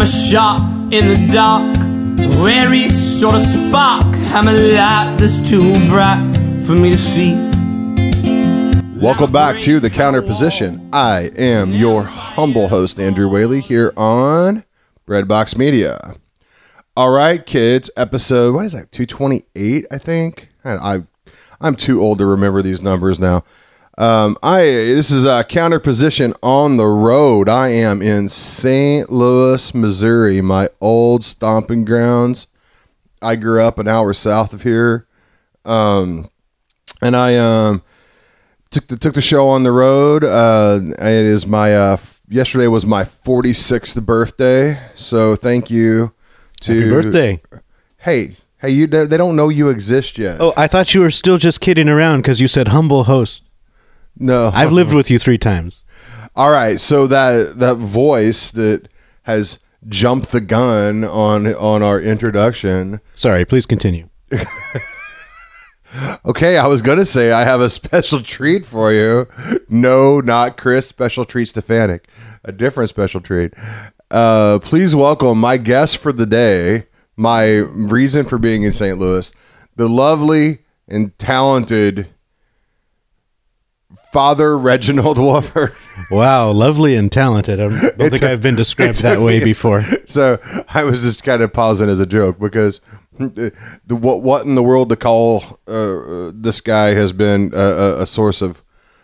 a shot in the dark, wary sort of spark. I'm a light that's too bright for me to see. Welcome back to The Counter Position. I am your humble host, Andrew Whaley, here on Breadbox Media. All right, kids, episode, what is that, 228, I think? I'm too old to remember these numbers now. This is a Counter Position on the road. I am in St. Louis, Missouri, my old stomping grounds. I grew up an hour south of here, and I took the show on the road. It is my yesterday was my 46th birthday, so thank you to Happy birthday. Hey, they don't know you exist yet. Oh, I thought you were still just kidding around because you said humble host. No, I've lived with you 3 times. All right, so that voice that has jumped the gun on our introduction. Sorry, please continue. Okay, I was going to say I have a special treat for you. No, not Chris, special treat Stefanik. A different special treat. Please welcome my guest for the day, my reason for being in St. Louis, the lovely and talented Father Reginald Wolford. Wow, lovely and talented. I don't think I've been described that way before. So I was just kind of pausing as a joke because what in the world to call this guy has been a source of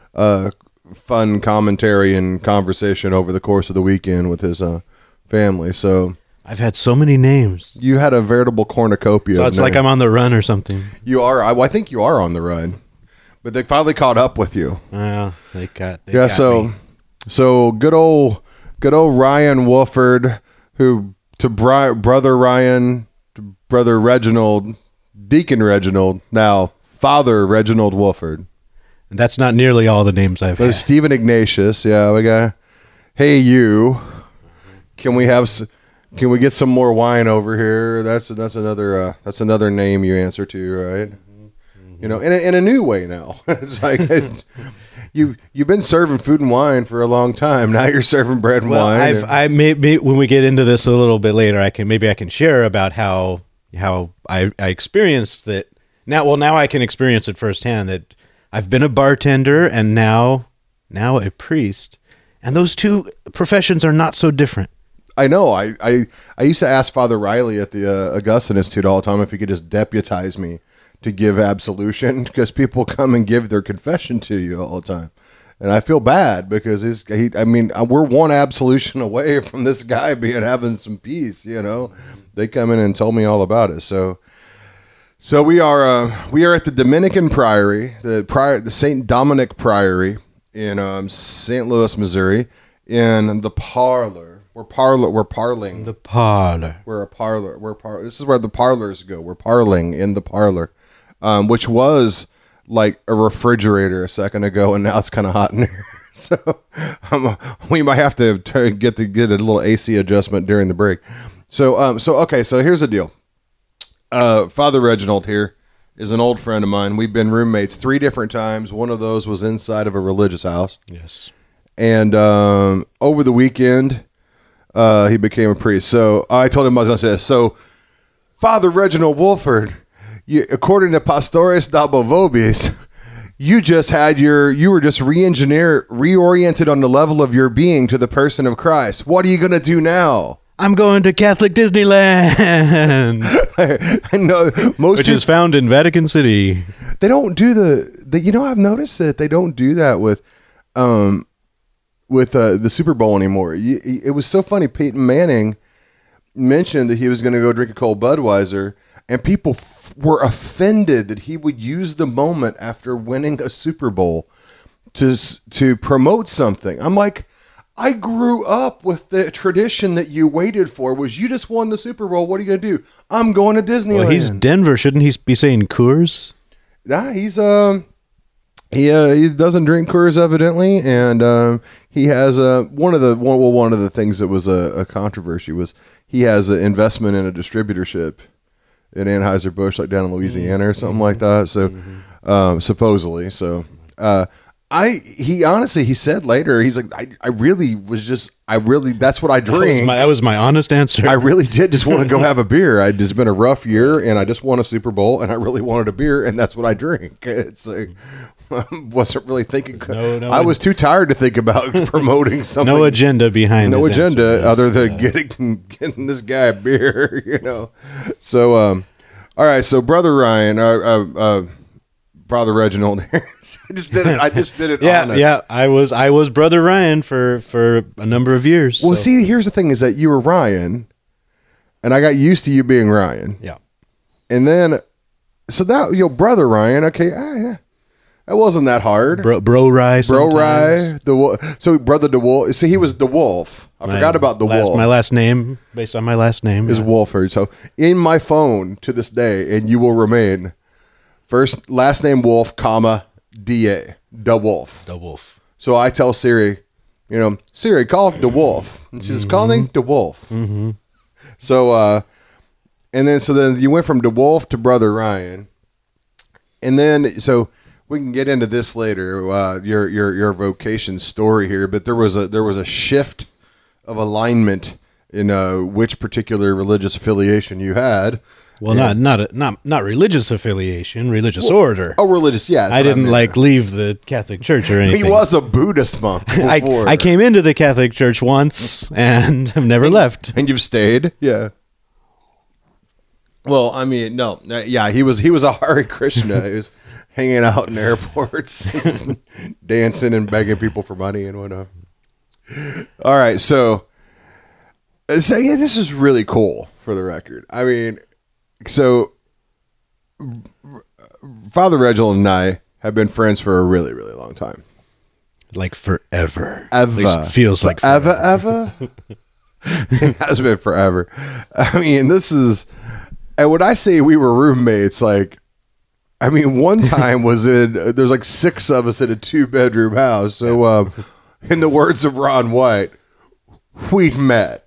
fun commentary and conversation over the course of the weekend with his family. So I've had so many names. You had a veritable cornucopia. So it's like I'm on the run or something. You are. I think you are on the run. But they finally caught up with you. Well, they got me. So good old Ryan Wolford, who to brother Ryan, to brother Reginald, Deacon Reginald, now Father Reginald Wolford. And that's not nearly all the names I've had. Stephen Ignatius, yeah, we got. Hey, you. Can we get some more wine over here? That's another name you answer to, right? You know, in a new way now. It's like you've been serving food and wine for a long time. Now you're serving bread and wine. I may when we get into this a little bit later, I can share about how I experienced that. Now I can experience it firsthand that I've been a bartender and now a priest, and those two professions are not so different. I know. I used to ask Father Riley at the Augustine Institute all the time if he could just deputize me to give absolution, because people come and give their confession to you all the time. And I feel bad because we're one absolution away from this guy having some peace, you know. They come in and told me all about it. So we are at the Dominican Priory, the St. Dominic Priory in St. Louis, Missouri, in the parlor. We're parling. The parlor. We're a parlor. This is where the parlors go. We're parling in the parlor. Which was like a refrigerator a second ago, and now it's kind of hot in here. So we might have to get a little AC adjustment during the break. So here's the deal. Father Reginald here is an old friend of mine. We've been roommates 3 different times. One of those was inside of a religious house. Yes. And over the weekend, he became a priest. So I told him I was going to say this. So Father Reginald Wolford, according to Pastores Dabo Vobis, you were just reoriented on the level of your being to the person of Christ. What are you going to do now? I'm going to Catholic Disneyland. I know which is found in Vatican City. They don't do I've noticed that they don't do that with the Super Bowl anymore. It was so funny. Peyton Manning mentioned that he was going to go drink a cold Budweiser, and people were offended that he would use the moment after winning a Super Bowl to promote something. I'm like, I grew up with the tradition that you waited for was you just won the Super Bowl. What are you going to do? I'm going to Disneyland. Well, he's Denver. Shouldn't he be saying Coors? Nah, he's he doesn't drink Coors evidently, and he has one of the things that was a controversy was he has an investment in a distributorship in Anheuser-Busch, like down in Louisiana or something like that. So supposedly, so He honestly, he said later, he's like, I really, that's what I drink. That was my honest answer. I really did just want to go have a beer. I'd just been a rough year and I just won a Super Bowl and I really wanted a beer and that's what I drink. It's like, I wasn't really thinking. No, I was too tired to think about promoting something. No agenda behind No his agenda answer. other than getting this guy a beer, So, all right. So Brother Ryan, Father Reginald. I just did it. honest. Yeah. I was Brother Ryan for a number of years. Well, so. see, here's the thing: is that you were Ryan, and I got used to you being Ryan. Yeah. And then, so that Brother Ryan. Okay, yeah, that wasn't that hard. Bro Rye. Bro Rye. So Brother DeWolf. So he was DeWolf. I forgot about DeWolf. My last name, based on my last name, is Wolford. So in my phone to this day, and you will remain. Last name Wolf, comma, D-A, DeWolf. DeWolf. So I tell Siri, Siri, call DeWolf. And she says, calling DeWolf. Mm-hmm. So, then you went from DeWolf to Brother Ryan. And then, so we can get into this later, your vocation story here, but there was a shift of alignment in which particular religious affiliation you had. Well, not religious affiliation, religious order. Oh, religious, yeah. I didn't leave the Catholic Church or anything. He was a Buddhist monk before. I came into the Catholic Church once and have never left. And you've stayed? Yeah. Well, I mean, no. Yeah, he was a Hare Krishna. He was hanging out in airports, dancing and begging people for money and whatnot. All right, so yeah, this is really cool for the record. I mean, so Father Reginald and I have been friends for a really, really long time. Like forever. Ever. At least it feels like forever. Ever. It has been forever. I mean, and when I say we were roommates, one time there's like 6 of us in a 2-bedroom house. So, in the words of Ron White, we'd met.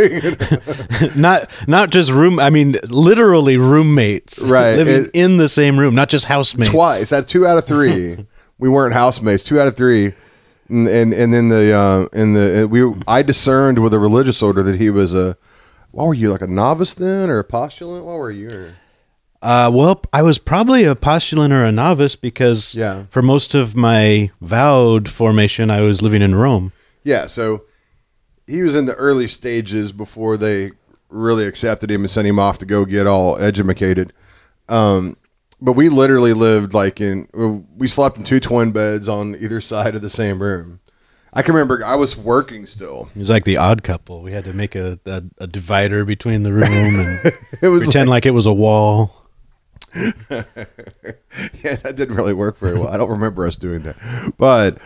not just literally roommates. Right. Living in the same room, not just housemates. Twice. That's 2 out of 3. We weren't housemates. 2 out of 3. And then I discerned with a religious order that he was what were you, like a novice then or a postulant? What were you? Well, I was probably a postulant or a novice because for most of my vowed formation, I was living in Rome. Yeah, so he was in the early stages before they really accepted him and sent him off to go get all educated. But we literally lived we slept in 2 twin beds on either side of the same room. I can remember I was working still. It was like the Odd Couple. We had to make a divider between the room and it was pretend like it was a wall. Yeah, that didn't really work very well. I don't remember us doing that. But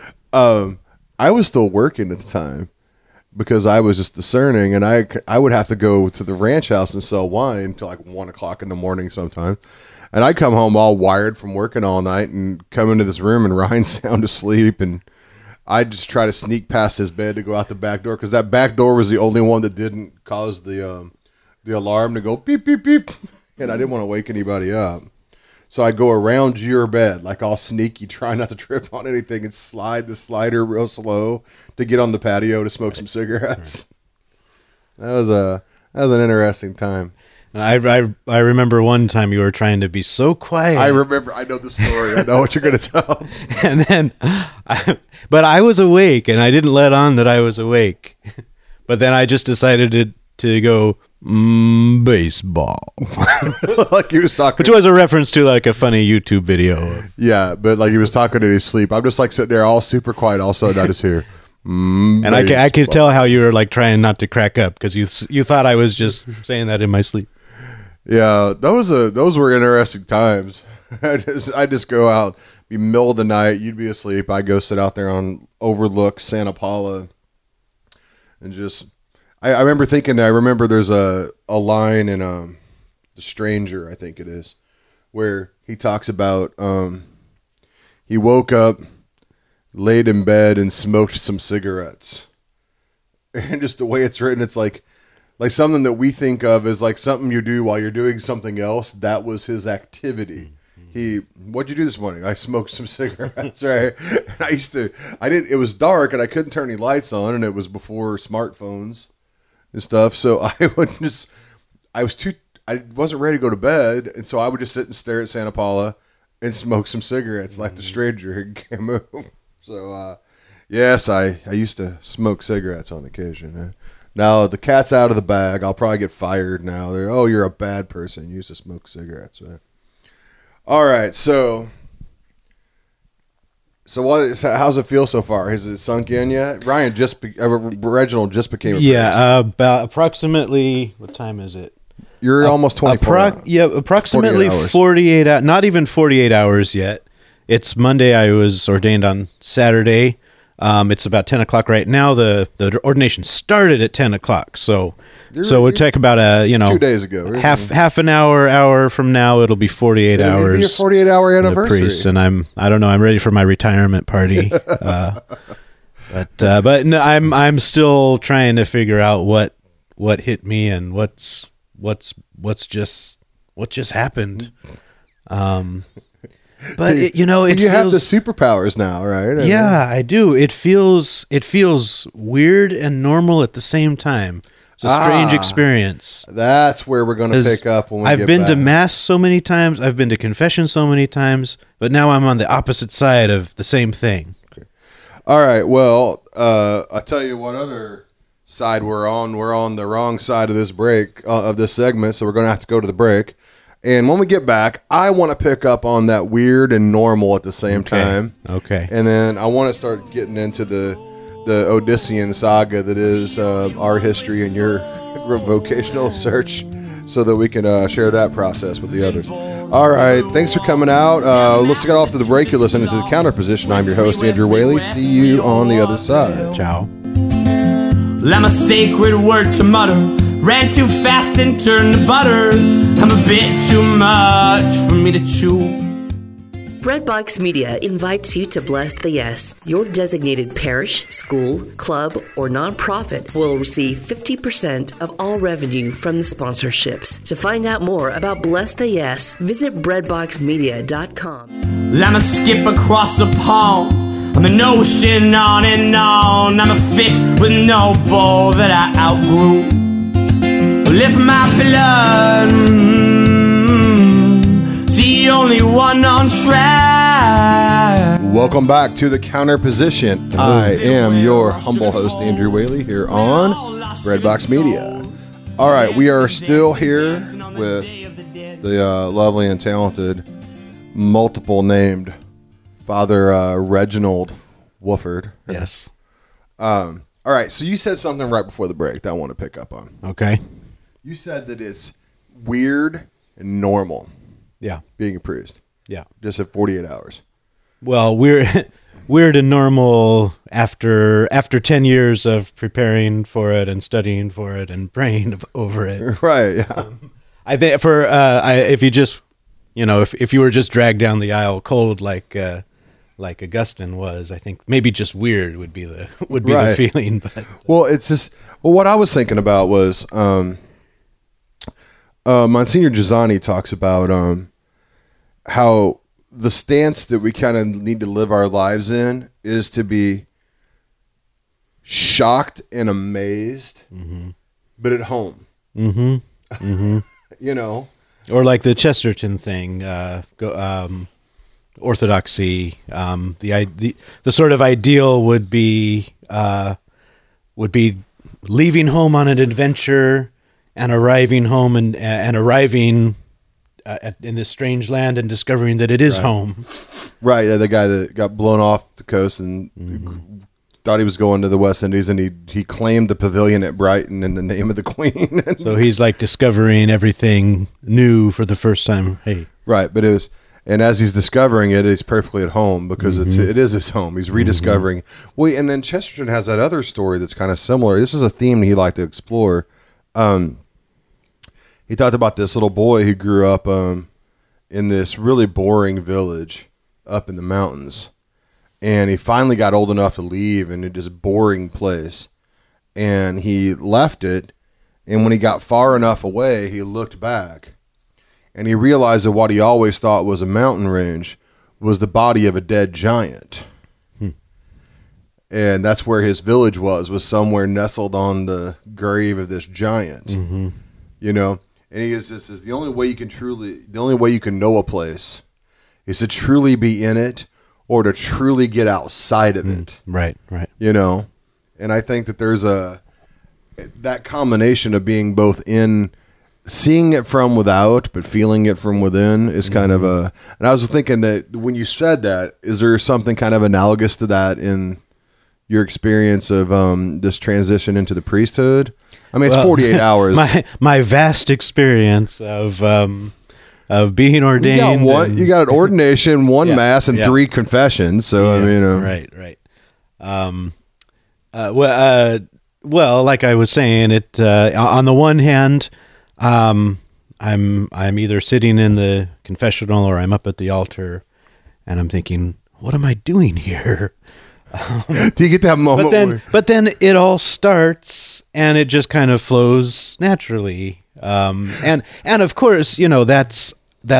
I was still working at the time because I was just discerning, and I would have to go to the ranch house and sell wine until like 1 o'clock in the morning sometimes. And I'd come home all wired from working all night and come into this room and Ryan's sound asleep, and I'd just try to sneak past his bed to go out the back door because that back door was the only one that didn't cause the alarm to go beep, beep, beep. And I didn't want to wake anybody up. So I'd go around your bed, like all sneaky, try not to trip on anything, and slide the slider real slow to get on the patio to smoke some cigarettes. That was an interesting time. I remember one time you were trying to be so quiet. I remember. I know the story. I know what you're going to tell. And then, but I was awake, and I didn't let on that I was awake. But then I just decided to go baseball, like he was talking, which was a reference to like a funny YouTube video. Yeah, but like he was talking in his sleep. I'm just like sitting there, all super quiet. All of a sudden, I just hear. And I could tell how you were like trying not to crack up because you thought I was just saying that in my sleep. Yeah, those were interesting times. I just go out, be middle of the night, you'd be asleep. I go sit out there on overlook Santa Paula, and just I remember there's a line in The Stranger, I think it is, where he talks about he woke up, laid in bed, and smoked some cigarettes. And just the way it's written, it's like something that we think of as like something you do while you're doing something else. That was his activity. What'd you do this morning? I smoked some cigarettes, right? And it was dark and I couldn't turn any lights on, and it was before smartphones and stuff. So I wasn't ready to go to bed. And so I would just sit and stare at Santa Paula and smoke some cigarettes like the stranger who can't move. So, yes, I used to smoke cigarettes on occasion. Now the cat's out of the bag. I'll probably get fired now. You're a bad person. You used to smoke cigarettes, right? All right, so how's it feel so far? Has it sunk in yet? Reginald just became a priest. About approximately, what time is it? You're almost 24 hours. Yeah, approximately 48 hours. Not even 48 hours yet. It's Monday. I was ordained on Saturday. It's about 10 o'clock right now. The ordination started at 10 o'clock. So it would take about 2 days ago. Half an hour from now, it'll be 48 hours. It'll be your 48-hour anniversary. Priest, and I don't know. I'm ready for my retirement party. But no, I'm still trying to figure out what hit me and what just happened. But you have the superpowers now, right? Yeah, I do. It feels weird and normal at the same time. It's a strange experience. That's where we're going to pick up when we get back. I've been to mass so many times. I've been to confession so many times, but now I'm on the opposite side of the same thing. Okay. All right. Well, I'll tell you what other side we're on. We're on the wrong side of this break of this segment, so we're going to have to go to the break. And when we get back, I want to pick up on that weird and normal at the same time. Okay. And then I want to start getting into the Odyssean saga that is our history and your vocational search, so that we can share that process with the others. All right. Thanks for coming out. Let's get off to the break. You're listening to The Counter Position. I'm your host, Andrew Whaley. See you on the other side. Ciao. I'm a sacred word to mutter. Ran too fast and turned to butter. I'm a bit too much for me to chew. Breadbox Media invites you to Bless the Yes. Your designated parish, school, club, or nonprofit will receive 50% of all revenue from the sponsorships. To find out more about Bless the Yes, visit breadboxmedia.com. I'm a skip across the pond. I'm an ocean on and on. I'm a fish with no bowl that I outgrew. Lift my blood, see only one on track. Welcome back to The Counter Position. I am your humble host, Andrew Whaley, here on Breadbox Media. All right, we are still here with the lovely and talented, multiple named Father Reginald Wofford. Yes. All right, so you said something right before the break that I want to pick up on. Okay. You said that it's weird and normal. Yeah. Being a priest. Yeah. Just at 48 hours. Well, weird and normal after 10 years of preparing for it and studying for it and praying over it. Right. Yeah. I think if you just, if you were just dragged down the aisle cold like Augustine was, I think maybe just weird would be the right. the feeling. But well, it's just what I was thinking about was Monsignor Giussani talks about how the stance that we kind of need to live our lives in is to be shocked and amazed, but at home. Or like the Chesterton thing, orthodoxy. The sort of ideal would be leaving home on an adventure and arriving home and arriving in this strange land and discovering that it is home. Right. Yeah, the guy that got blown off the coast and thought he was going to the West Indies, and he claimed the pavilion at Brighton in the name of the Queen. So he's like discovering everything new for the first time. Hey. Right. But and as he's discovering it, he's perfectly at home because it is his home. He's rediscovering. Well, and then Chesterton has that other story that's kind of similar. This is a theme he liked to explore. He talked about this little boy who grew up in this really boring village up in the mountains, and he finally got old enough to leave in this boring place, and he left it. And when he got far enough away, he looked back, and he realized that what he always thought was a mountain range was the body of a dead giant. And that's where his village was somewhere nestled on the grave of this giant. You know, and he is the only way you can know a place is to truly be in it or to truly get outside of it. Right. You know, and I think that there's that combination of being both in, seeing it from without, but feeling it from within is kind of and I was thinking that when you said that, is there something kind of analogous to that in your experience of this transition into the priesthood? I mean, it's 48 hours. My vast experience of being ordained. You got an ordination, one mass, and 3 confessions. So I mean, right. Well, like I was saying, it on the one hand, I'm either sitting in the confessional or I'm up at the altar, and I'm thinking, what am I doing here? Do you get that moment? But then it all starts, and it just kind of flows naturally. And of course, you know, there's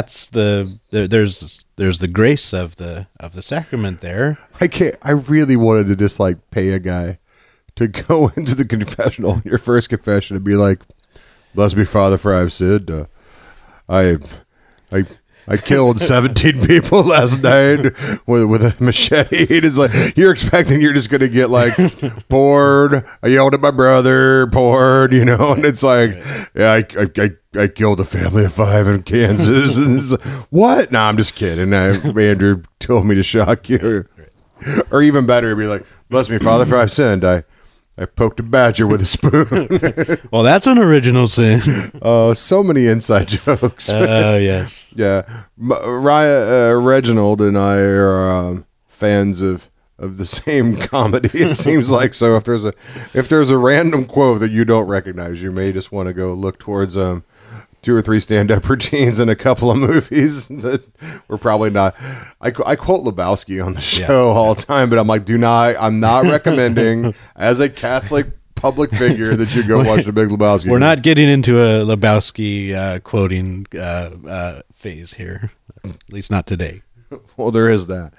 the grace of the sacrament there. I really wanted to just like pay a guy to go into the confessional, your first confession, and be like, "Bless me, Father, for I have sinned. I killed 17 people last night with a machete." It's like, you're expecting you're just going to get like bored. I yelled at my brother, bored, you know, and it's like, yeah, I killed a family of 5 in Kansas. And it's like, what? No, I'm just kidding. Andrew told me to shock you. Or even better, be like, "Bless me, Father, for I've sinned. I poked a badger with a spoon." Well, that's an original sin. Oh, so many inside jokes. Yes. Yeah. Reginald and I are fans of the same comedy. It seems like. So if there's a random quote that you don't recognize, you may just want to go look towards 2 or 3 stand-up routines and a couple of movies that we're probably not. I quote Lebowski on the show all the time, but I'm like, I'm not recommending as a Catholic public figure that you go watch the Big Lebowski. We're not getting into a Lebowski quoting phase here, at least not today. Well, there is that.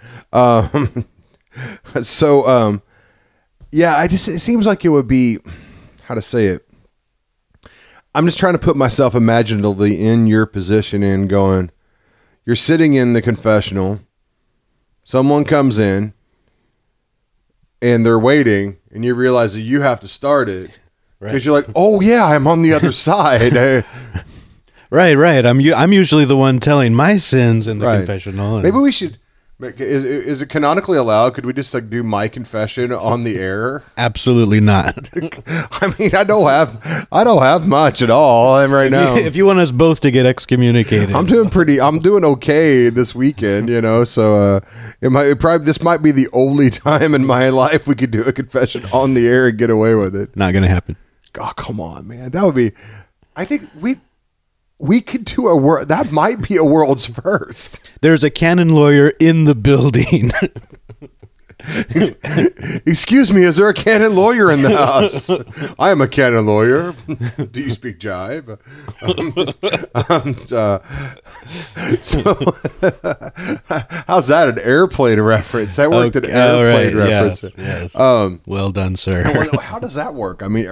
It seems like it would be, how to say it, I'm just trying to put myself imaginatively in your position and going, you're sitting in the confessional, someone comes in, and they're waiting, and you realize that you have to start it. Because you're like, oh yeah, I'm on the other side. Right. I'm usually the one telling my sins in the confessional. Maybe we should. Is it canonically allowed? Could we just like do my confession on the air? Absolutely not. I mean, I don't have much at all right now. If you want us both to get excommunicated, I'm doing okay this weekend, you know. So this might be the only time in my life we could do a confession on the air and get away with it. Not going to happen. Oh, come on, man. That would be. I think we could do that might be a world's first. There's a canon lawyer in the building. Excuse me, is there a canon lawyer in the house? I am a canon lawyer. Do you speak jive? How's that, an airplane reference? I worked at airplane reference. Yes. Well done, sir. How does that work? I mean,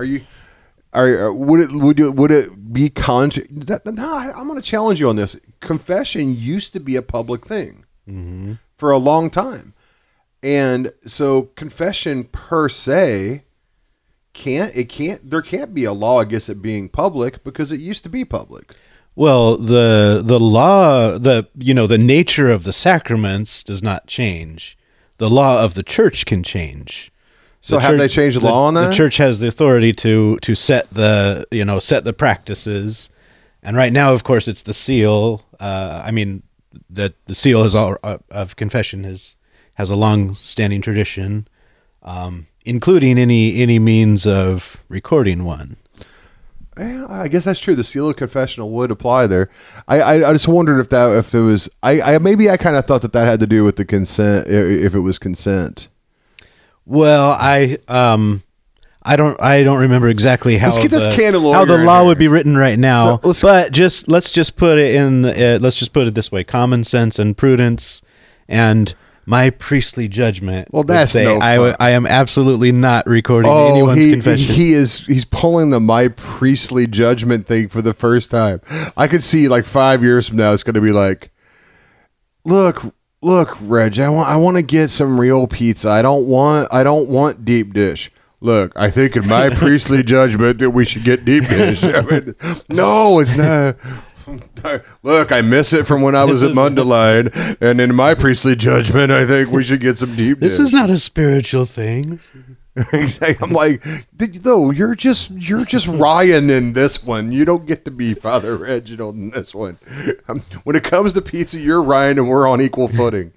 would it be I'm going to challenge you on this. Confession used to be a public thing for a long time. And so confession per se there can't be a law against it being public because it used to be public. Well, the law, the nature of the sacraments does not change. The law of the church can change. So have they changed the law on that? The church has the authority to set the practices, and right now, of course, it's the seal. The seal of confession has a long-standing tradition, including any means of recording one. Yeah, I guess that's true. The seal of confessional would apply there. I just wondered if there was. I kind of thought that had to do with the consent, if it was consent. Well, I don't remember exactly how Let's get this candelabra how the in law here. would be written right now. So, but let's just put it in. Let's just put it this way: common sense and prudence, and my priestly judgment. Well, would that's say no fun. I am absolutely not recording anyone's confession. He's pulling the my priestly judgment thing for the first time. I could see like 5 years from now, it's going to be like, look, Reg, I want to get some real pizza. I don't want deep dish. Look, I think in my priestly judgment that we should get deep dish. I mean, no, it's not. Look, I miss it from when I was at Mundelein, and in my priestly judgment, I think we should get some deep dish. This is not a spiritual thing. I'm like, no, you're just Ryan in this one. You don't get to be Father Reginald in this one. When it comes to pizza, you're Ryan, and we're on equal footing.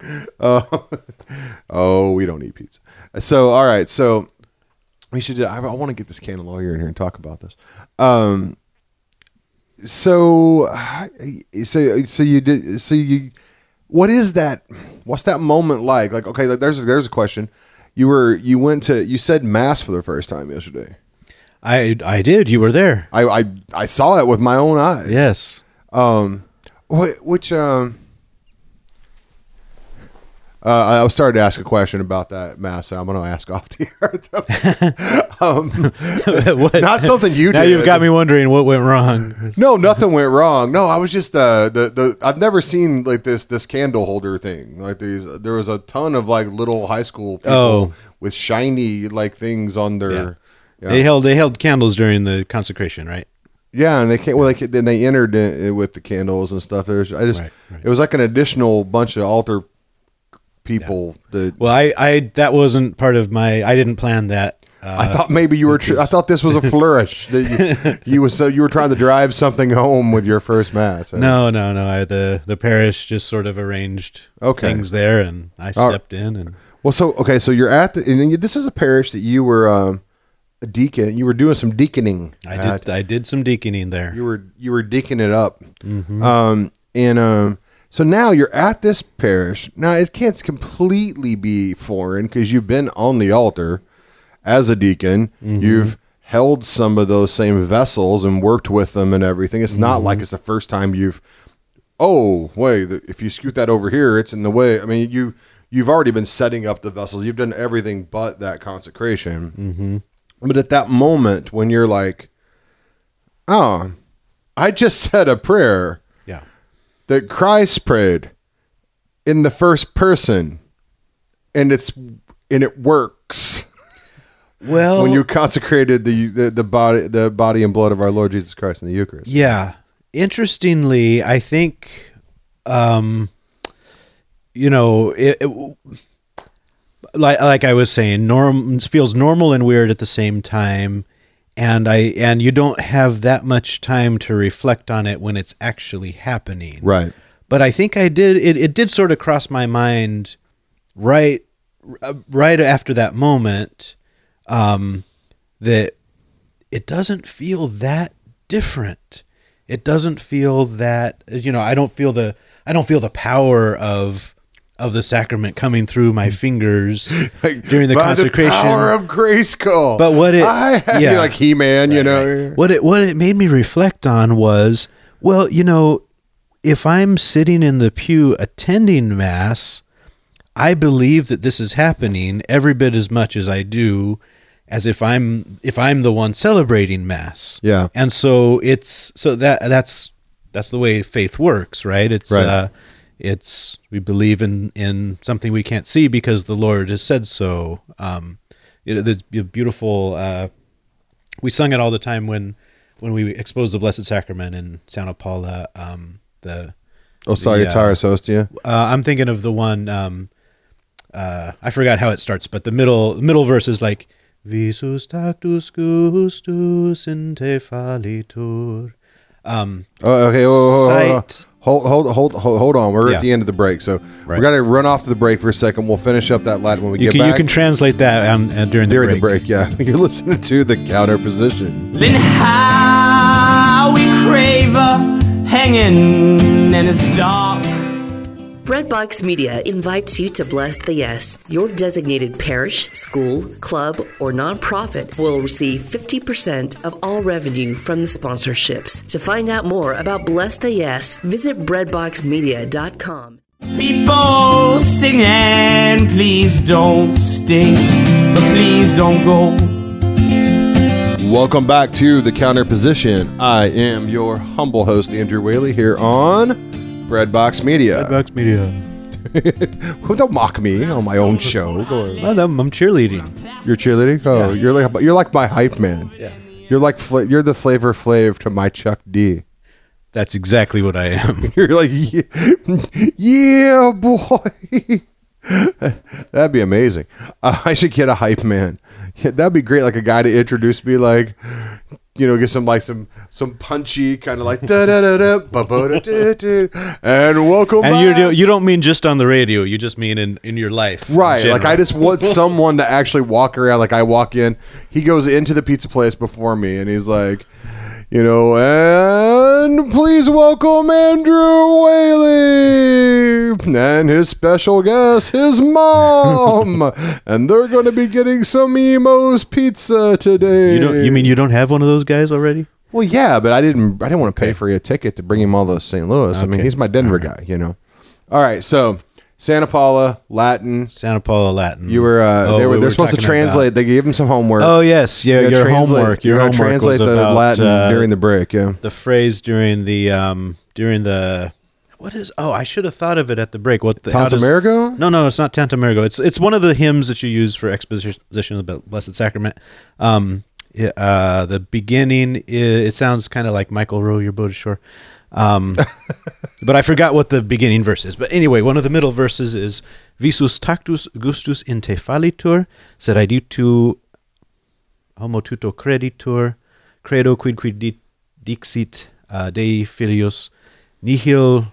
Oh, we don't eat pizza. So, all right, so we should. I want to get this can of lawyer in here and talk about this. So you did. So you, what is that? What's that moment like? Like, okay, like there's a question. You said mass for the first time yesterday. I did. You were there. I saw it with my own eyes. Yes. I started to ask a question about that mass. So I'm going to ask off the air. Not something you did. Now you've got me wondering what went wrong. No, nothing went wrong. No, I was just I've never seen like this candle holder thing. Like there was a ton of like little high school people with shiny like things on their. Yeah. They held candles during the consecration, right? Yeah, and they can't. Well, then they entered it with the candles and stuff. It was like an additional bunch of altar people. Yeah. I that wasn't part of my. I didn't plan that. I thought maybe you were. I thought this was a flourish. That you were trying to drive something home with your first mass. No. The parish just sort of arranged things there, and I stepped in. And so you're at the. And this is a parish that you were a deacon. You were doing some deaconing. I did some deaconing there. You were deaconing it up. Mm-hmm. So now you're at this parish. Now it can't completely be foreign because you've been on the altar as a deacon. Mm-hmm. You've held some of those same vessels and worked with them and everything. It's not like it's the first time if you scoot that over here, it's in the way. I mean, you've already been setting up the vessels. You've done everything but that consecration. Mm-hmm. But at that moment when you're like, oh, I just said a prayer that Christ prayed in the first person, and it works. Well, when you consecrated the body and blood of our Lord Jesus Christ in the Eucharist. Yeah. Interestingly, I think, like I was saying, it feels normal and weird at the same time. And you don't have that much time to reflect on it when it's actually happening. Right. But I think I did. It did sort of cross my mind right after that moment that it doesn't feel that different. It doesn't feel that I don't feel the power of the sacrament coming through my fingers during the consecration. The power of Grayskull. But what it, you're like He-Man, right. What it made me reflect on was, well, if I'm sitting in the pew attending Mass, I believe that this is happening every bit as much as I do as if I'm the one celebrating Mass. Yeah. And so that's the way faith works, right? It's right. We believe in something we can't see because the Lord has said so. There's beautiful. We sung it all the time when we exposed the Blessed Sacrament in Santa Paula. Salutaris Hostia. I'm thinking of the one. I forgot how it starts, but the middle verse is like Visus tactus gustus in te fallitur. Okay. Hold on. We're at the end of the break, so we got to run off to the break for a second. We'll finish up that Latin when we get back. You can translate that during the break. Yeah, you're listening to the Counter Position. Then how we crave a hanging in his dark. Breadbox Media invites you to bless the yes. Your designated parish, school, club, or nonprofit will receive 50% of all revenue from the sponsorships. To find out more about Bless the Yes, visit breadboxmedia.com. People singing, please don't stay, but please don't go. Welcome back to The Counter Position. I am your humble host, Andrew Whaley, here on Breadbox Media. Breadbox Media. Don't mock me on my own show. Go on. Well, I'm cheerleading. You're cheerleading? Oh, Yeah. you're like my hype man. Yeah. You're like you're the Flavor Flav to my Chuck D. That's exactly what I am. You're like, yeah boy. That'd be amazing. I should get a hype man. Yeah, that'd be great. Like a guy to introduce me, like, you know, get some punchy kind of like da da da da ba ba da da, and welcome back. And you don't mean just on the radio. You just mean in your life, in Right. Like, general. I just want someone to actually walk around. Like, I walk in, he goes into the pizza place before me, and he's like, you know, and please welcome Andrew Whaley and his special guest, his mom, and they're going to be getting some Emo's pizza today. You mean you don't have one of those guys already? Well, yeah, but I didn't want to pay for a ticket to bring him all to St. Louis. I mean, Okay. he's my Denver guy, you know. All right, so Santa Paula, Latin. Santa Paula Latin. You were we they're were supposed to talking translate. about- They gave him some homework. Oh yes, yeah. You gotta Your translate- homework. you Your gotta homework translate was the about, Latin during the break. Yeah. the phrase during the what is? Oh, I should have thought of it at the break. What the how Tantum does- Ergo? No, it's not Tantum Ergo. It's one of the hymns that you use for exposition of the Blessed Sacrament. The beginning it sounds kind of like Michael Row Your Boat Ashore. But I forgot what the beginning verse is. But anyway, one of the middle verses is Visus tactus gustus in te fallitur, sed aiditu homo tuto creditur, credo quid dixit Dei filius nihil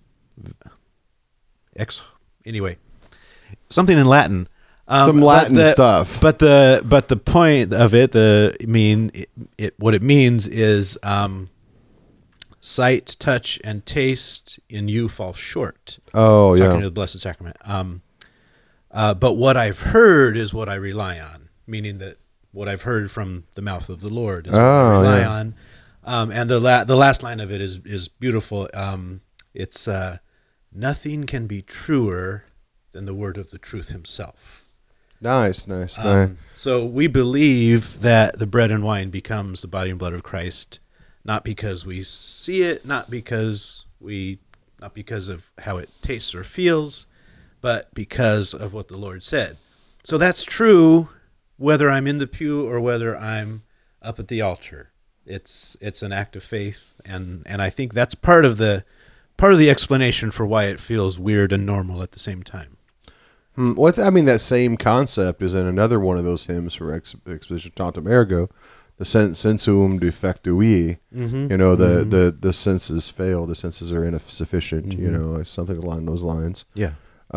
ex. Anyway, something in Latin. Some Latin stuff. But the point of it, what it means is sight, touch, and taste in you fall short. Oh, Talking to yeah. the Blessed Sacrament. But what I've heard is what I rely on, meaning that what I've heard from the mouth of the Lord is what I rely on. And the last line of it is beautiful. It's nothing can be truer than the word of the truth himself. Nice. So we believe that the bread and wine becomes the body and blood of Christ, not because we see it, not because of how it tastes or feels, but because of what the Lord said. So that's true whether I'm in the pew or whether I'm up at the altar. It's an act of faith, and I think that's part of the explanation for why it feels weird and normal at the same time. That same concept is in another one of those hymns for Exposition Tantum Ergo, the sensum defectui. Mm-hmm. You know, the senses fail, the senses are insufficient. Mm-hmm. You know, something along those lines. Yeah.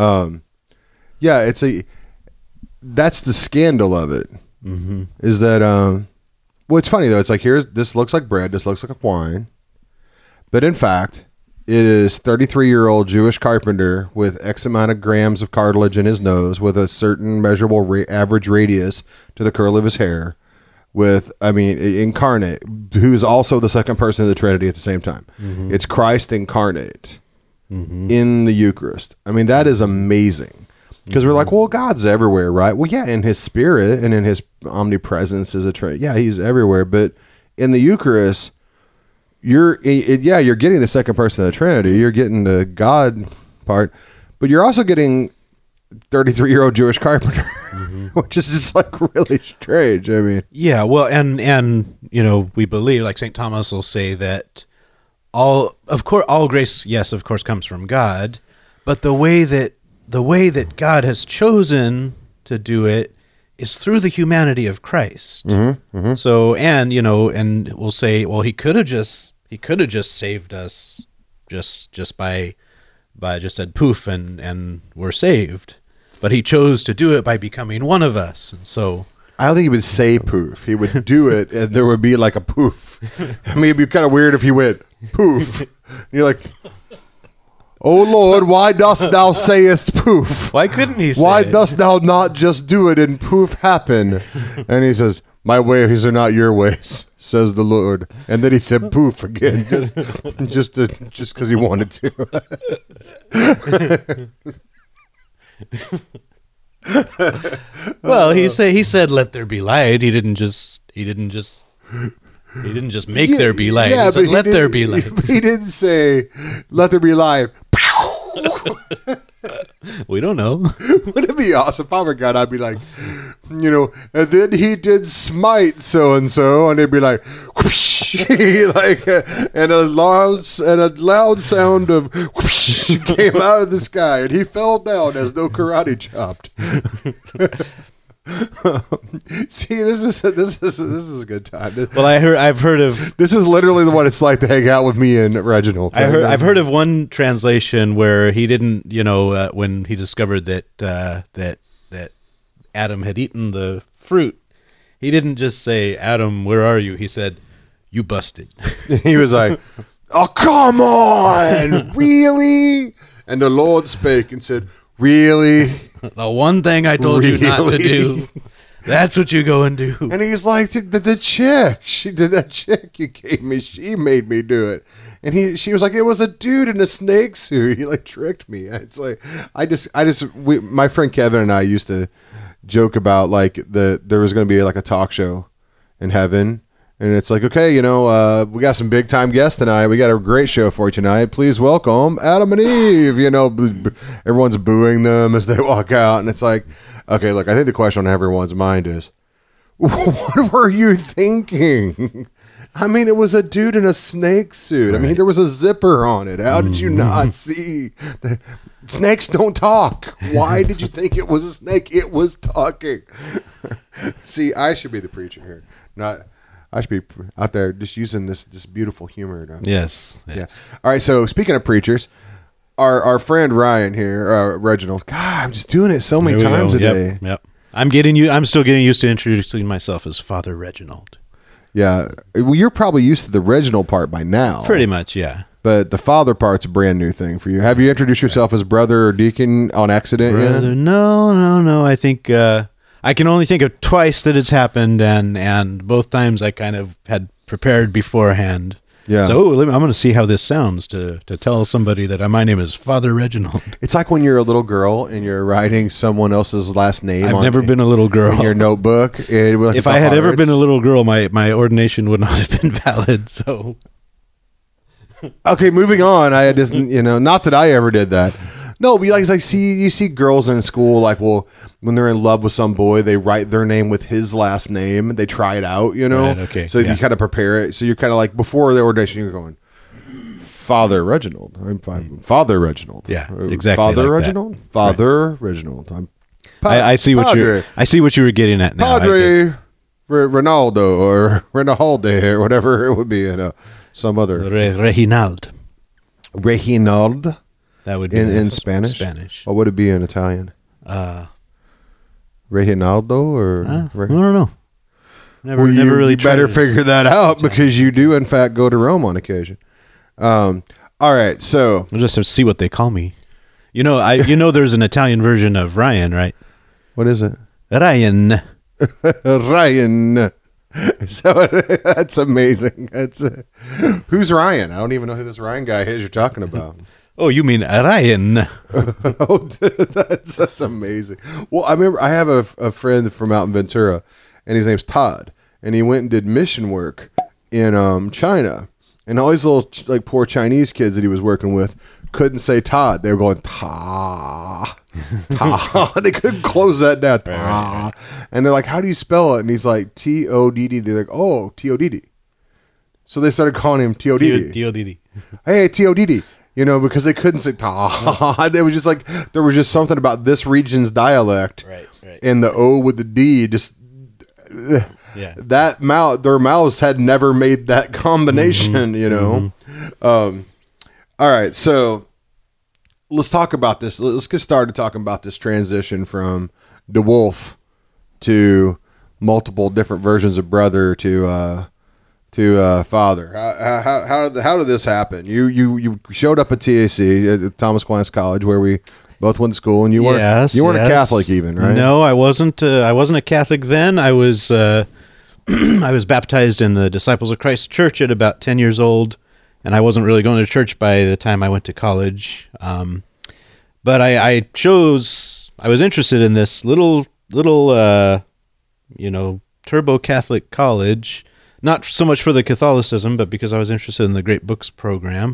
That's the scandal of it. Mm-hmm. Is that well, it's funny though. It's like, this looks like bread, this looks like a wine, but in fact, it is 33-year-old Jewish carpenter with X amount of grams of cartilage in his nose, with a certain measurable average radius to the curl of his hair, incarnate, who is also the second person of the Trinity at the same time. Mm-hmm. It's Christ incarnate in the Eucharist. I mean, that is amazing. Because we're like, well, God's everywhere, right? Well, yeah, in his spirit and in his omnipresence is a Trinity. Yeah, he's everywhere. But in the Eucharist, you're getting the second person of the Trinity. You're getting the God part, but you're also getting 33-year-old Jewish carpenter, which is just like really strange. I mean, yeah, well, and you know, we believe, like St. Thomas will say, that all grace, yes, of course, comes from God, but the way that God has chosen to do it is through the humanity of Christ. So, and we'll say, well, he could have just saved us just by just said poof and we're saved, but he chose to do it by becoming one of us. And so I don't think he would say poof. He would do it, and there would be like a poof. I mean, it'd be kind of weird if he went poof. And you're like, Oh Lord, why dost thou sayest poof? Why couldn't he say Why it? dost thou not just do it and poof happen? And he says, my ways are not your ways, says the Lord. And then he said poof again, just because he wanted to. Well, he said let there be light. He didn't just make there be light. Yeah, he said but let there be light. He didn't say let there be light. We don't know. Wouldn't it be awesome? If I were God, I'd be like, and then he did smite so and so, and they'd be like, whoosh, like, and a loud sound of whoosh came out of the sky, and he fell down as though karate chopped. See, this is a good time. Well, I've heard of. This is literally what it's like to hang out with me and Reginald. I've heard of one translation where he didn't, when he discovered that Adam had eaten the fruit, he didn't just say, "Adam, where are you?" He said, "You busted." He was like, "Oh, come on, really?" And the Lord spake and said, "Really? The one thing I told you not to do, that's what you go and do." And he's like, the chick, that chick you gave me, she made me do it. And she was like, it was a dude in a snake suit. He like tricked me. It's like, my friend Kevin and I used to joke about like there was going to be like a talk show in heaven. And it's like, okay, we got some big time guests tonight. We got a great show for you tonight. Please welcome Adam and Eve. Everyone's booing them as they walk out. And it's like, okay, look, I think the question on everyone's mind is, what were you thinking? I mean, it was a dude in a snake suit. Right. I mean, there was a zipper on it. How did you not see? Snakes don't talk. Why did you think it was a snake? It was talking. See, I should be the preacher here, not... I should be out there just using this beautiful humor. Yes. Yeah. All right. So speaking of preachers, our friend Ryan here, Reginald. God, I'm just doing it so many times a day. Yep. I'm still getting used to introducing myself as Father Reginald. Yeah. Well, you're probably used to the Reginald part by now. Pretty much, yeah. But the father part's a brand new thing for you. Have you introduced yourself as brother or deacon on accident yet? No. I think I can only think of twice that it's happened, and both times I kind of had prepared beforehand. Yeah. So I'm going to see how this sounds to tell somebody that my name is Father Reginald. It's like when you're a little girl and you're writing someone else's last name. I've never been a little girl. In your notebook. If I had ever been a little girl, my ordination would not have been valid. So. Okay, moving on. I just, not that I ever did that. No, but you see girls in school, like, well, when they're in love with some boy, they write their name with his last name. They try it out, Right, okay. So you kind of prepare it. So you're kind of like, before the ordination, you're going, Father Reginald. I'm Father Reginald. Yeah, exactly. Father like Reginald. That. Father right. Reginald. I see what you were getting at now. Padre Ronaldo or Rinaldi or whatever it would be, some other Reginald. That would be in Spanish. Spanish. What would it be in Italian? Reginaldo or I don't know. Never really. You better figure that out because you do in fact go to Rome on occasion. All right, so I'll just have to see what they call me. There's an Italian version of Ryan, right? What is it? Ryan. Ryan. So that's amazing. Who's Ryan? I don't even know who this Ryan guy is you're talking about. Oh, you mean Ryan? Oh, that's amazing. Well, I remember I have a friend from out in Ventura, and his name's Todd, and he went and did mission work in China, and all these little like poor Chinese kids that he was working with couldn't say Todd. They were going Ta. They couldn't close that down. Ta. Right. And they're like, "How do you spell it?" And he's like, T-O-D-D. They're like, "Oh, T-O-D-D." So they started calling him T-O-D-D. T-O-D-D. Hey, T-O-D-D. Because they couldn't say ta. They was just like, there was just something about this region's dialect. Right. And the O with the D, just their mouths had never made that combination, Mm-hmm. All right, so let's talk about this. Let's get started talking about this transition from DeWolf to multiple different versions of brother to to Father. How did this happen? You showed up at TAC at Thomas Aquinas College, where we both went to school, and you weren't a Catholic even, right? No, I wasn't. I wasn't a Catholic then. I was I was baptized in the Disciples of Christ Church at about 10 years old, and I wasn't really going to church by the time I went to college. But I was interested in this little turbo Catholic college, not so much for the Catholicism, but because I was interested in the Great Books program.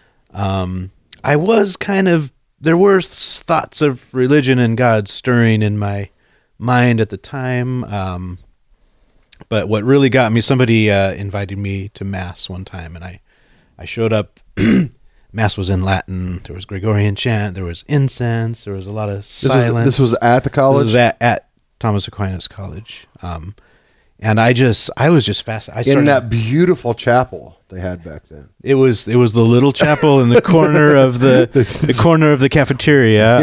I was there were thoughts of religion and God stirring in my mind at the time. But what really got me, somebody invited me to Mass one time, and I showed up. Mass was in Latin. There was Gregorian chant. There was incense. There was a lot of silence. This was at the college? This was at Thomas Aquinas College. And I was just fascinated. In that beautiful chapel they had back then. It was the little chapel in the corner of the corner of the cafeteria.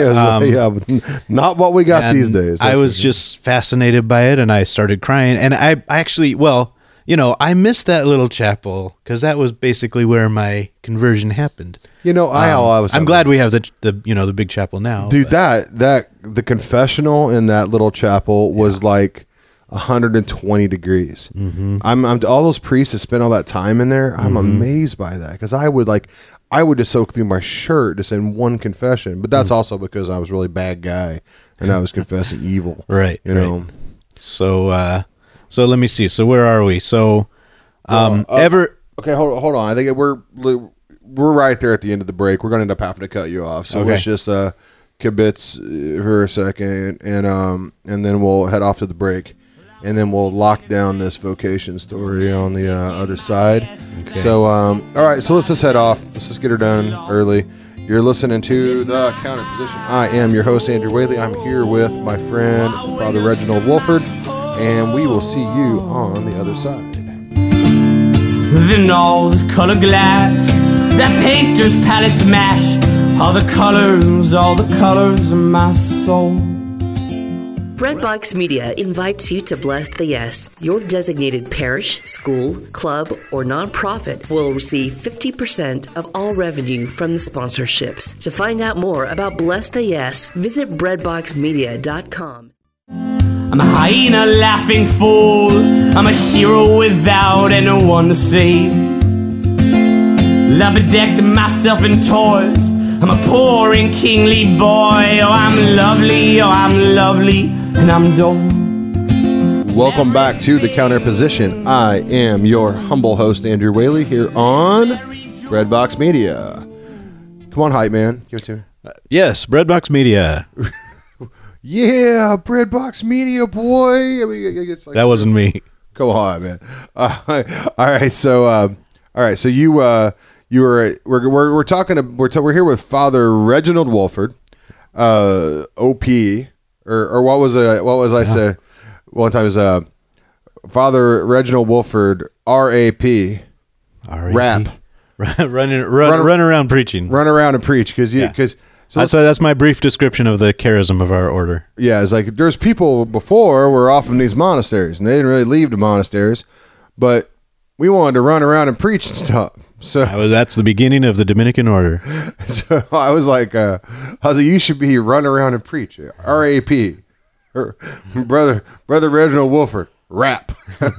Not what we got these days. I was just fascinated by it, and I started crying. And I actually, I missed that little chapel because that was basically where my conversion happened. I'm glad we have the big chapel now. Dude, that the confessional in that little chapel was like 120 degrees. Mm-hmm. I'm all those priests that spent all that time in there. I'm amazed by that, because I would just soak through my shirt just in one confession. But that's also because I was a really bad guy and I was confessing evil. Right. You know. So let me see. So where are we? So okay, hold on. I think we're right there at the end of the break. We're going to end up having to cut you off. So let's just kibitz for a second, and then we'll head off to the break. And then we'll lock down this vocation story on the other side. Okay. So, all right, so let's just head off. Let's just get her done early. You're listening to The Counter Position. I am your host, Andrew Whaley. I'm here with my friend, Father Reginald Wolford, and we will see you on the other side. Then all this colored glass, that painter's palette smash, all the colors of my soul. Breadbox Media invites you to bless the Yes. Your designated parish, school, club, or nonprofit will receive 50% of all revenue from the sponsorships. To find out more about Bless the Yes, visit breadboxmedia.com. I'm a hyena laughing fool. I'm a hero without anyone to save. Labedecked myself in toys. I'm a poor and kingly boy. Oh, I'm lovely, and I'm dull. Welcome back to The Counter Position. I am your humble host, Andrew Whaley, here on Breadbox Media. Come on, hype man. Give it to me. Yes, Breadbox Media. Yeah, Breadbox Media, boy. I mean, it's like that wasn't me. Come on, man. All right, so you we're talking. We're here with Father Reginald Wolford, OP, or what was I say one time is Father Reginald Wolford, RAP, rap, run around preaching, run around and preach because. So that's my brief description of the charism of our order. Yeah, it's like there's people before were off in these monasteries, and they didn't really leave the monasteries, but we wanted to run around and preach and stuff. So that's the beginning of the Dominican order. So I was like, you should be run around and preach. RAP, brother Reginald Wolford, rap.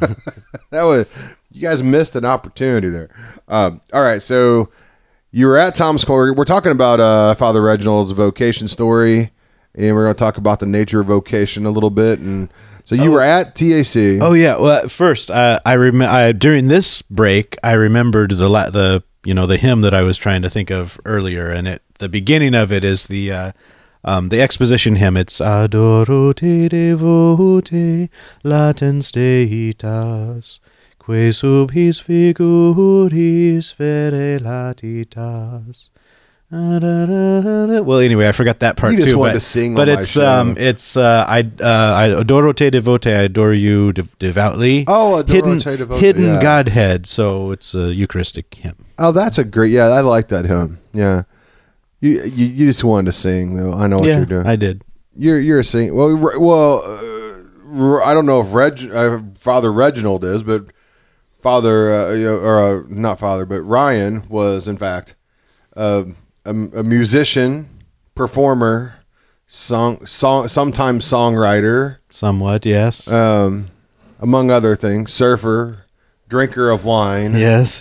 You guys missed an opportunity there. All right, so. You were at Thomas Corey. We're talking about Father Reginald's vocation story, and we're going to talk about the nature of vocation a little bit. And so you were at TAC. Oh yeah. Well, first, I remember during this break, I remembered the hymn that I was trying to think of earlier, and the beginning of it is the exposition hymn. It's Adoro te devote latens deitas. Que sub his figuris fere latitas. Well, anyway, I forgot that part too. You just wanted to sing, but on it's my show. I adoro te devote. I adore you devoutly. Oh, adoro te devote. Hidden Godhead. So it's a Eucharistic hymn. Oh, that's a great. Yeah, I like that hymn. Yeah, you just wanted to sing though. I know what you're doing. I did. You're a singer. Well, I don't know if Father Reginald is, but not father, but Ryan was in fact a musician, performer, sometimes songwriter, Somewhat, yes. among other things, surfer, drinker of wine, Yes.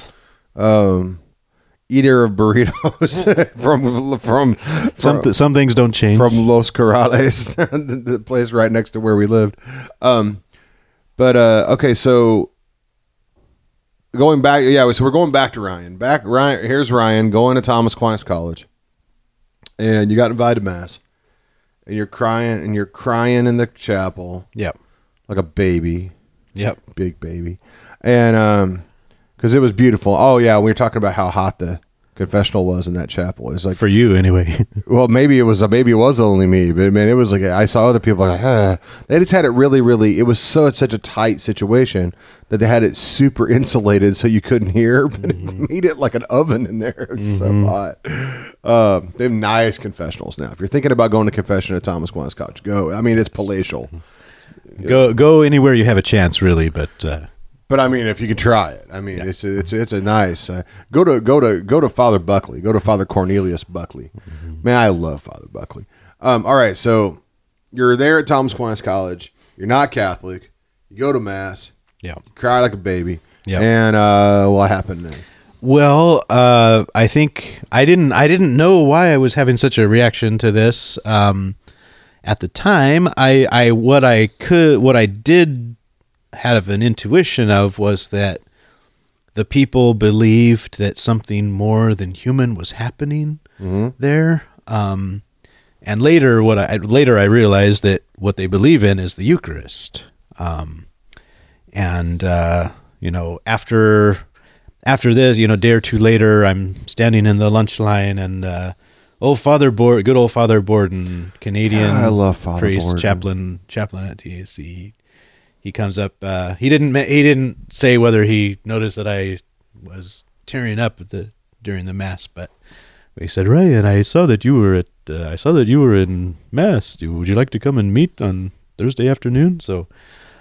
eater of burritos Some things don't change. from Los Corrales, the place right next to where we lived. Okay, so going back, so we're going back to Ryan. Here's Ryan going to Thomas Aquinas College, and you got invited to mass, and you're crying in the chapel, Yep. like a baby, Yep. big baby, and because it was beautiful. Oh yeah, we were talking about how hot the confessional was in that chapel. It's like, For you, anyway. well, maybe it was only me, but man, it was like I saw other people like, they just had it really. It was such a tight situation that they had it super insulated so you couldn't hear, but it made it like an oven in there. It was so hot. They have nice confessionals now. If you're thinking about going to confession at Thomas Aquinas College, go. I mean, it's palatial. Go anywhere you have a chance, really. But I mean, if you could try it, I mean, it's a nice. Go to Father Buckley. Go to Father Cornelius Buckley. Man, I love Father Buckley. All right, so you're there at Thomas Aquinas College. You're not Catholic. You go to mass. Yeah. You cry like a baby. Yeah. And what happened then? Well, I think I didn't know why I was having such a reaction to this. At the time, what I did have an intuition of was that the people believed that something more than human was happening there. And later, I realized that what they believe in is the Eucharist. After this, day or two later, I'm standing in the lunch line, and good old Father Borden, Canadian I love Father priest, Borden. chaplain at TAC. He comes up. He didn't say whether he noticed that I was tearing up during the mass, but he said, "Ryan, I saw that you were in mass. Would you like to come and meet on Thursday afternoon?" So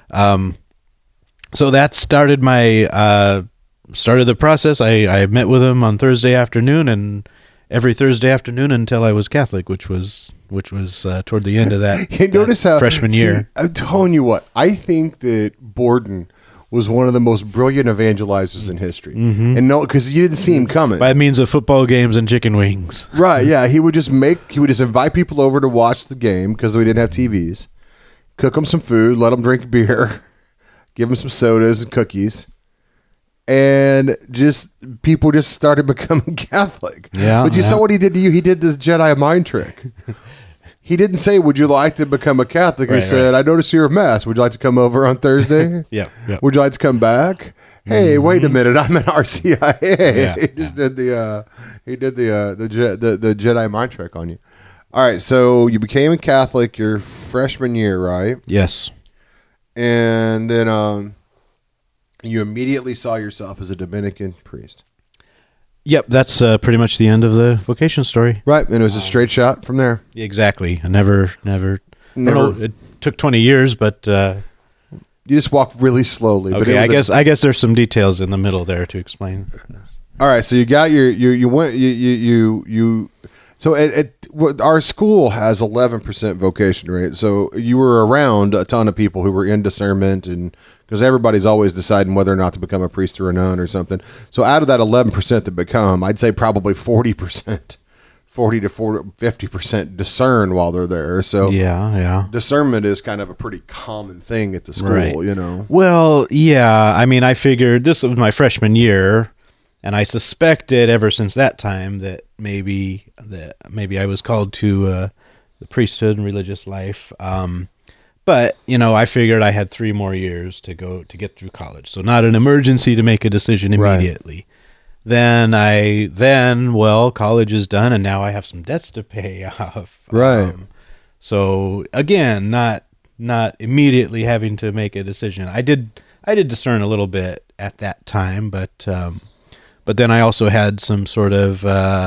that started the process. I met with him on Thursday afternoon, and every Thursday afternoon until I was Catholic, which was toward the end of that, Notice how freshman year. I'm telling you what, I think that Borden was one of the most brilliant evangelizers in history, and because you didn't see him coming By means of football games and chicken wings. Right? Yeah, he would just invite people over to watch the game because we didn't have TVs. Cook them some food, let them drink beer, give them some sodas and cookies. And people just started becoming Catholic. Yeah, but you saw what he did to you. He did this Jedi mind trick. He didn't say, "Would you like to become a Catholic?" He said, "I noticed you're a mass. Would you like to come over on Thursday?" Yeah. Would you like to come back? Hey, wait a minute! I'm an RCIA. Yeah, He just did the Jedi mind trick on you. All right, so you became a Catholic your freshman year, right? Yes. And then you immediately saw yourself as a Dominican priest. Yep, that's pretty much the end of the vocation story. Right, and it was a straight shot from there. Exactly. I never. It took 20 years, but you just walked really slowly. okay. But I guess there's some details in the middle there to explain. All right, so you got you went. So our school has 11% vocation rate. So you were around a ton of people who were in discernment, and because everybody's always deciding whether or not to become a priest or a nun or something. So out of that 11% to become, I'd say probably 40%, 40 to 50% discern while they're there. So yeah. discernment is kind of a pretty common thing at the school, Right. Well, yeah. I mean, I figured this was my freshman year, and I suspected ever since that time that maybe I was called to the priesthood and religious life. But I figured I had 3 more years to get through college, so not an emergency to make a decision immediately. Right. Then college is done, and now I have some debts to pay off. Right. So again, not immediately having to make a decision. I did discern a little bit at that time, but then I also had some sort of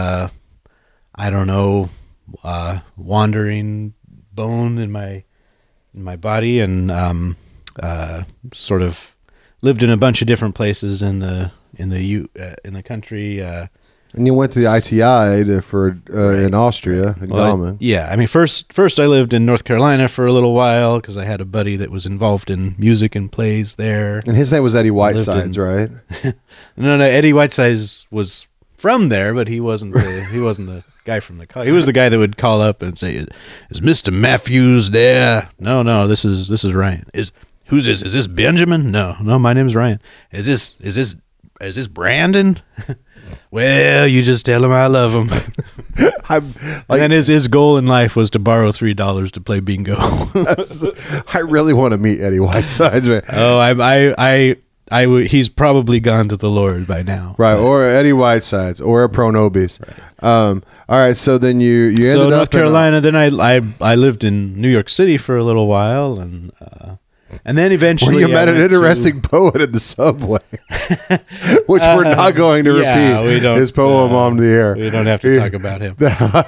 wandering bone in my body, and sort of lived in a bunch of different places in the country. And you went to the ITI in Austria, in Gauman. Yeah, I mean, first I lived in North Carolina for a little while because I had a buddy that was involved in music and plays there. And his name was Eddie Whitesides, right? No, Eddie Whitesides was from there, but he wasn't the guy from the call. He was the guy that would call up and say, "Is Mr. Matthews there?" No, this is Ryan. Who's this? Is this Benjamin? No, my name's Ryan. Is this Brandon? Well, you just tell him I love him. And then his goal in life was to borrow $3 to play bingo. I really want to meet Eddie Whitesides, man. Oh, he's probably gone to the Lord by now. Right, or Eddie Whitesides, or a Pro Nobis. Right. All right, so then you ended up North Carolina. Then I lived in New York City for a little while, and then eventually you met an interesting poet in the subway, which we're not going to repeat his poem on the air. We don't have to talk about him.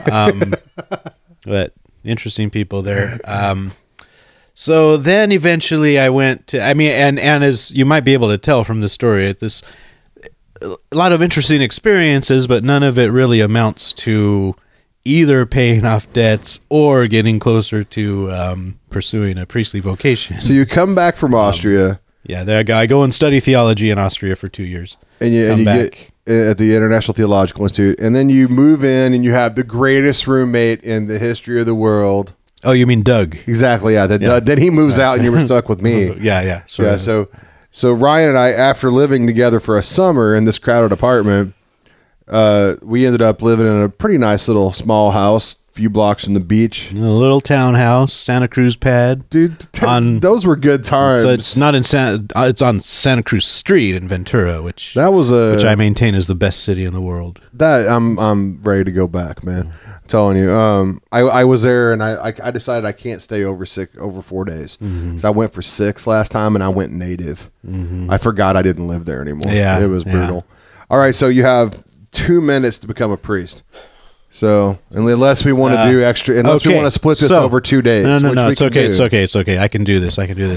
But interesting people there. So then eventually I went to, and as you might be able to tell from the story, a lot of interesting experiences, but none of it really amounts to either paying off debts or getting closer to pursuing a priestly vocation. So you come back from Austria. There I go. I go and study theology in Austria for 2 years. And you get at the International Theological Institute. And then you move in and you have the greatest roommate in the history of the world. Oh, you mean Doug? Exactly, yeah. Then he moves out and you were stuck with me. Yeah. So Ryan and I, after living together for a summer in this crowded apartment, we ended up living in a pretty nice little small house, a few blocks from the beach. A little townhouse, Santa Cruz pad. Dude, those were good times. So it's not in it's on Santa Cruz Street in Ventura, which which I maintain is the best city in the world. That I'm ready to go back, man. I'm telling you. I was there and I decided I can't stay over 4 days. Mm-hmm. So I went for 6 last time and I went native. Mm-hmm. I forgot I didn't live there anymore. Yeah, it was brutal. All right, so you have 2 minutes to become a priest. So unless we want to do extra, unless we want to split this over 2 days. No, it's okay. It's okay. I can do this.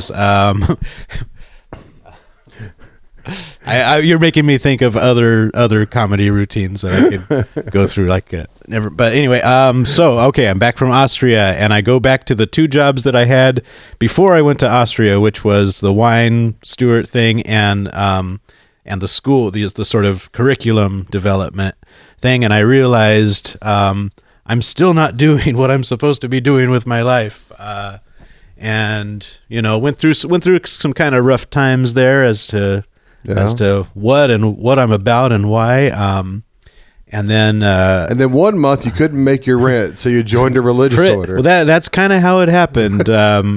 You're making me think of other comedy routines that I could go through. But anyway, I'm back from Austria, and I go back to the 2 jobs that I had before I went to Austria, which was the wine steward thing and the school, the sort of curriculum development thing. And I realized I'm still not doing what I'm supposed to be doing with my life. And went through some kind of rough times there as to what I'm about and why. And then 1 month you couldn't make your rent, so you joined a religious order. Well, that's kind of how it happened.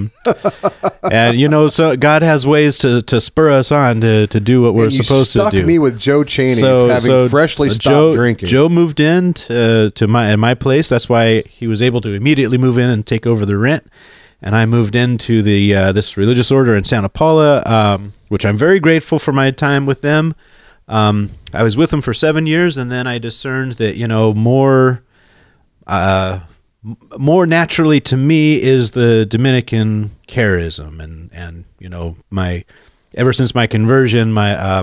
And so God has ways to spur us on to do what we're supposed to do. You stuck me with Joe Cheney, having freshly stopped drinking. Joe moved in to my place. That's why he was able to immediately move in and take over the rent. And I moved into the this religious order in Santa Paula, which I'm very grateful for my time with them. I was with them for 7 years, and then I discerned that more naturally to me is the Dominican charism, and ever since my conversion, my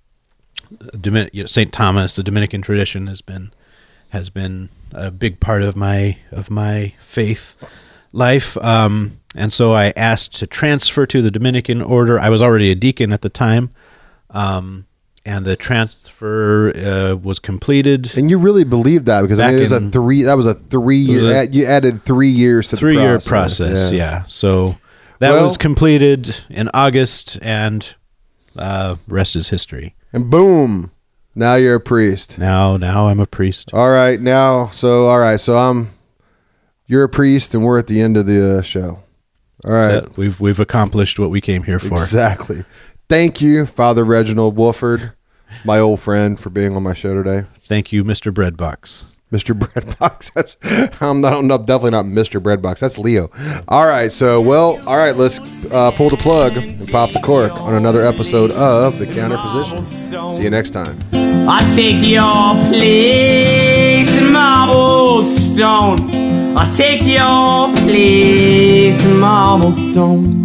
St. Thomas, the Dominican tradition has been a big part of my faith life. And so I asked to transfer to the Dominican order. I was already a deacon at the time. And the transfer was completed. And you really believed that because it was a 3 year. You added 3 years to the 3 year process. Yeah. So that was completed in August, and rest is history. And boom, now you're a priest. Now I'm a priest. All right, you're a priest, and we're at the end of the show. All right, we've accomplished what we came here for. Exactly. Thank you, Father Reginald Wolford, my old friend, for being on my show today. Thank you, Mr. Breadbox. Mr. Breadbox. I'm definitely not Mr. Breadbox. That's Leo. All right, let's pull the plug and pop the cork on another episode of The Counter Position. See you next time. I take your place in marble stone. I take your place in marble stone.